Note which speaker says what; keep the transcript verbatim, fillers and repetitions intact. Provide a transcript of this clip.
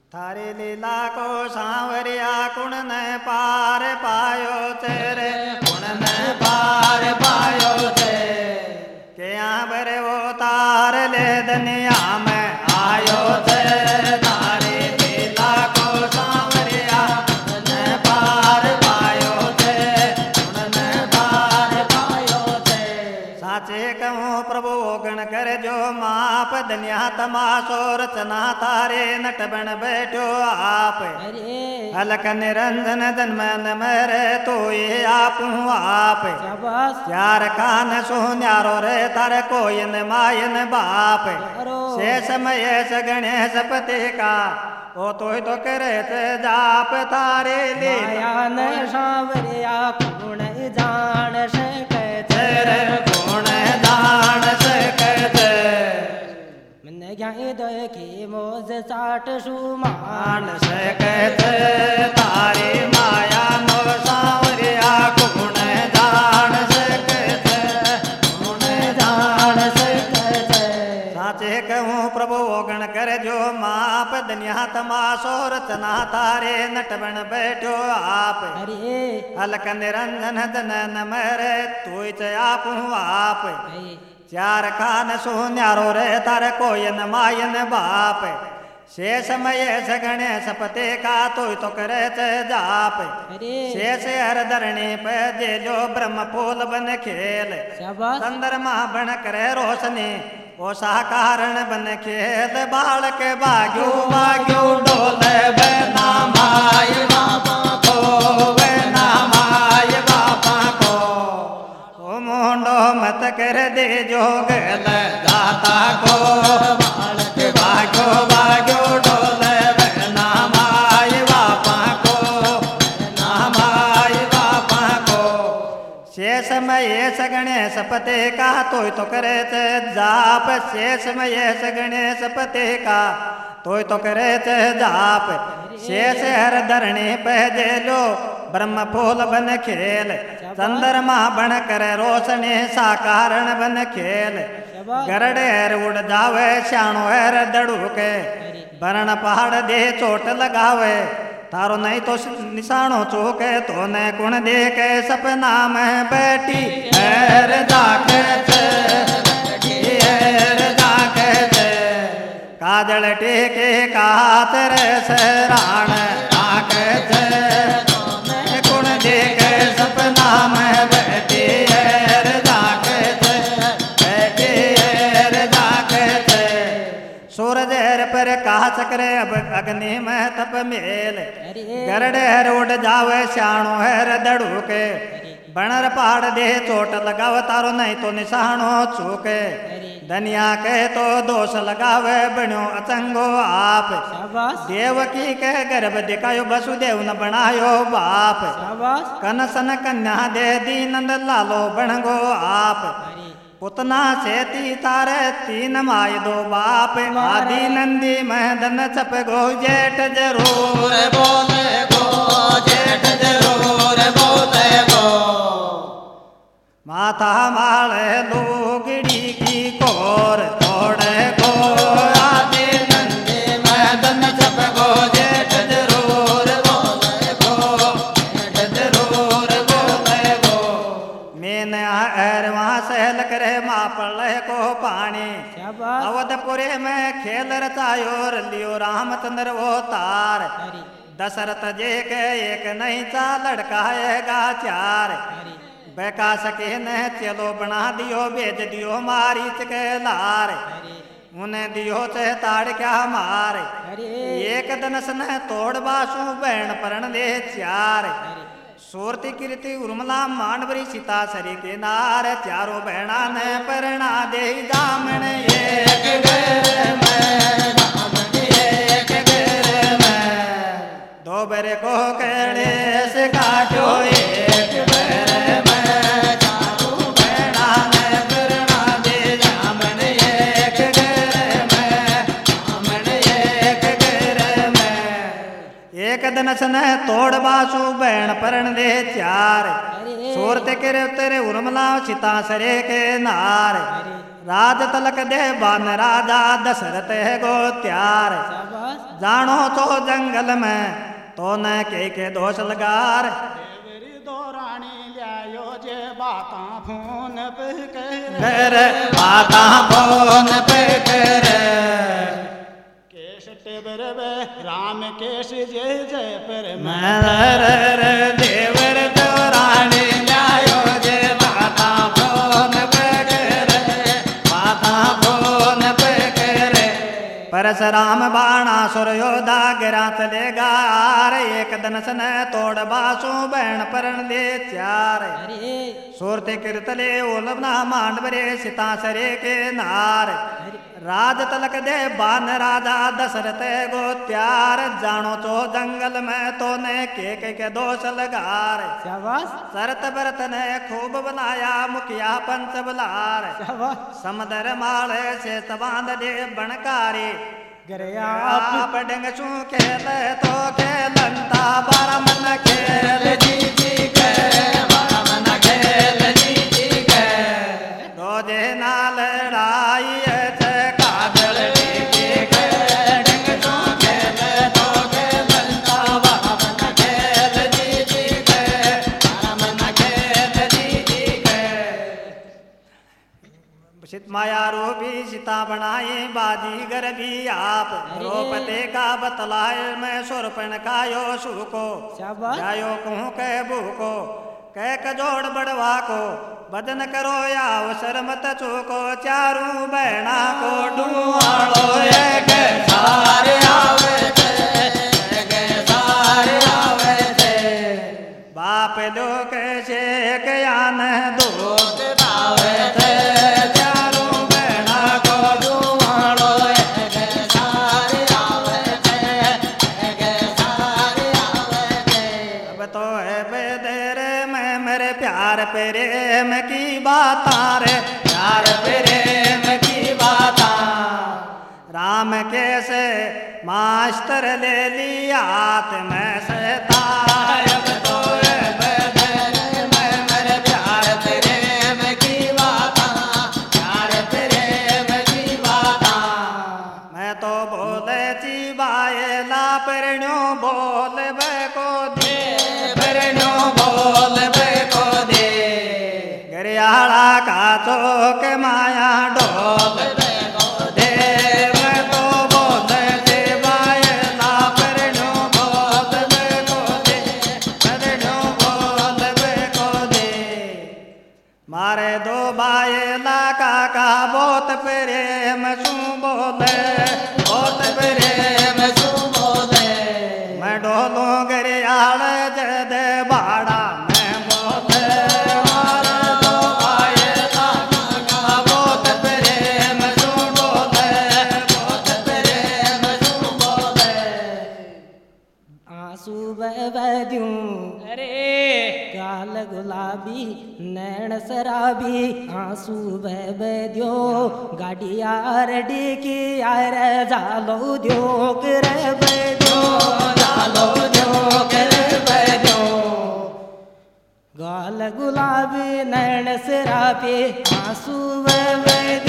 Speaker 1: थारी लीला को सांवरिया कुण ने पार पायो तेरे कुण ने पार पायो थे के यहाँ बरे वो तार ले दुनिया में आयो थे थारी लीला को सांवरिया कुण ने पार पायो थे कुण ने पार पायो थे साचे कहूँ प्रभु गण कर जो माप दुनिया तमाशो रचना तारे नट बन बैठो आप हलक निरंजन धन मन मेरे तो ये आप हूँ आप चार कान सुन्यारो रे तारे कोयन मायन बाप शेष महेश गणेश पति का ओ तो तो करे ते जाप तारे लीला
Speaker 2: सांवरिया गुण जान सके
Speaker 1: तेरे गुण जान सके
Speaker 2: की मोज साठ सुमान
Speaker 1: सकते तारी माया नो सांवरिया गुण जान सकते गुण जान सकते साचे कहूँ प्रभु गण कर जो माप दुनिया तमाशो रचना तारे नट बन बैठो आप हलक निरंजन धन मेरे तू आप हूँ आप चार खान सुन्यारो रे तार कोयन मायन बाप शेष महेश गणेश पते का तो तो करे जाप शेष हर धरणी पे जे जो ब्रह्म फूल बन खेल चंद्रमा बन करे रोशनी ओ साकारण बन खेल बाल के बाग्यो बाग्यो डोले बेना माय बाबा को बेना माय बाबा को ओ मोंडो मत कर दे जो गल दाता को बालक भाग्यो भाग्यो डोले बेना माय बापा को बेना माय बापा को शेष महेश गणेश पते का तो तो करे जाप शेष महेश गणेश पते का तो तो करे जाप शेष हर धरणी पहजे लो ब्रह्म फूल बन खेल चंद्रमा बन कर रोशनी साकारण बन खेल गरड़े हर उड़ जावे श्याणो हर दड़ू के बरण पहाड़ दे चोट लगावे तारो नहीं तो निशानो चूके तो न कुण दे के सपना में बैठी हर जाके हर जाके काजल टेके कात रे सराण आके कुण दे के सपना में बैठी हर जाके बैठी हर जाके सूरज हर पर कहा चक्रे अब अग्नि में तप मेल गरड़े हर उड़ जावे श्याणो हर दड़ू के बनर पहाड़ दे चोट लगाव तारो नहीं तो निशानो चूके धनिया के तो दोष लगावे बण्यो अचंगो आप देवकी के गर्भ दिखायो वसुदेव न बनायो बाप कनसन कन्या दे दीनंद लालो बनगो आप पुतना सेती तारे तीन माय दो बाप आदि नंदी महदन छप गो जेठ जरूर बोले गो जेठ जरूर बोले गो माथा माले लोगड़ी की कोर तोड़े गो आदि नंदी महदन छप गो जेठ जरूर बोले गो जेठ जरूर बोले गो मैंने एर वहाँ सहल करे मापल को पानी अवधपुरे में खेल रचायो लियो रामचंद्र वो तार दशरथ जे के एक नहीं चा लड़का है चार बैका सके न चलो बना दियो बेच दियो मारीच के लार उन्हें दियो से ताड़ क्या मारे एक दनस न तोड़ बासु बहन परण दे चार सूरती कीर्ति उर्मला मानवरी सीता सरी के नार चारों बहना ने परना दे दामन एक घर में दामन एक घर में दो बरे को केड़े से काटो एक घर में चारों बहना ने परना दे दामन एक घर में दामन एक घर में एक दनस ने तोड़ बासु बहन परण दे चार सूरत के तेरे उर्मला सीता सरे के नार राज तलक दे बान राजा दशरथ है गो त्यार
Speaker 2: शाबाश
Speaker 1: जानो तो जंगल में तो न के के दोष लगार
Speaker 3: देवरी दो रानी लियायो जे बाता फोन पे कह
Speaker 1: कर बाता फोन पे कर
Speaker 3: केश टेबर बे राम केश जय जय पर
Speaker 1: मर देवर तो रानी लायो जे बाता फोन पे कर बाता फोन पे कर परशुराम बाणासुर योधा गिरा चलेगा आर एक दनस न तोड़ बासु बहन परण दे चार
Speaker 2: अरे
Speaker 1: सूरते कीर्तले ओलबना मांडवरे सीता सरे के नार राज तलक दे बान राजा दशरथ गो त्यार जानो चो जंगल में तो ने के के के दोष लगार
Speaker 2: शाबाश
Speaker 1: शरत भरत ने खूब बनाया मुखिया पंच बलार
Speaker 2: शाबाश
Speaker 1: समदर माल से बांध दे बनकारी
Speaker 2: गरया
Speaker 1: आप डंग चू खेल तो खेलंता बारा मन खेल जी जी के बारा मन खेल जी जी के रोजे नाल लड़ाई है काजल जी जी के डंग चू खेल तो खेलंता बारा मन खेल जी जी के बारा मन खेल जी जी के सित माया रूपी सीता बनाई बाजीगर भी आप द्रौपदी का बतलाए मैं सुरपन का यो सुको
Speaker 2: शाबाश
Speaker 1: जायो कहूँ कह भूको कह कजोड़ बड़वा को बदन करो या अवसर मत चूको चारू बहना को डूआड़ो एक सारे आवे थे एक सारे आवे थे बाप लोग से ज्ञान दो आवे थे चारू बहना को डूआड़ो एक सारे आवे थे एक सारे आवे थे अब तो है बेदरे में मेरे प्यार प्रेम की बाता रे प्यार प्रेम की बाता राम कैसे मास्टर ले लिया मैं सहता अब तो है बेदरे में मेरे प्यार प्रेम की बाता प्यार प्रेम की बाता मैं तो बोले चिबाए ला परण्यो बोल बे को दे परण्यो बोल बे को दे गरियाला का चौक माया डोल बे को दे मैं तो बोले चिबाए ला परण्यो बोल बे को दे परण्यो बोल बे को दे मारे दो बायला काका बहुत प्रेम सू बोले बहुत प्रेम सू बोले मैं डोलू गरियाल जद बाड़ा मैं बोले मारे दो बायला काका बहुत प्रेम सू बोले बहुत प्रेम सू बोले
Speaker 2: आंसू बह दूं अरे गाल गुलाबी नैन शराबी आंसू बह दियो गाड़िया रडी की यार जालो दियो कर दियो जालो दियो कर दियो गाल गुलाबी नैन शराबी आंसू बह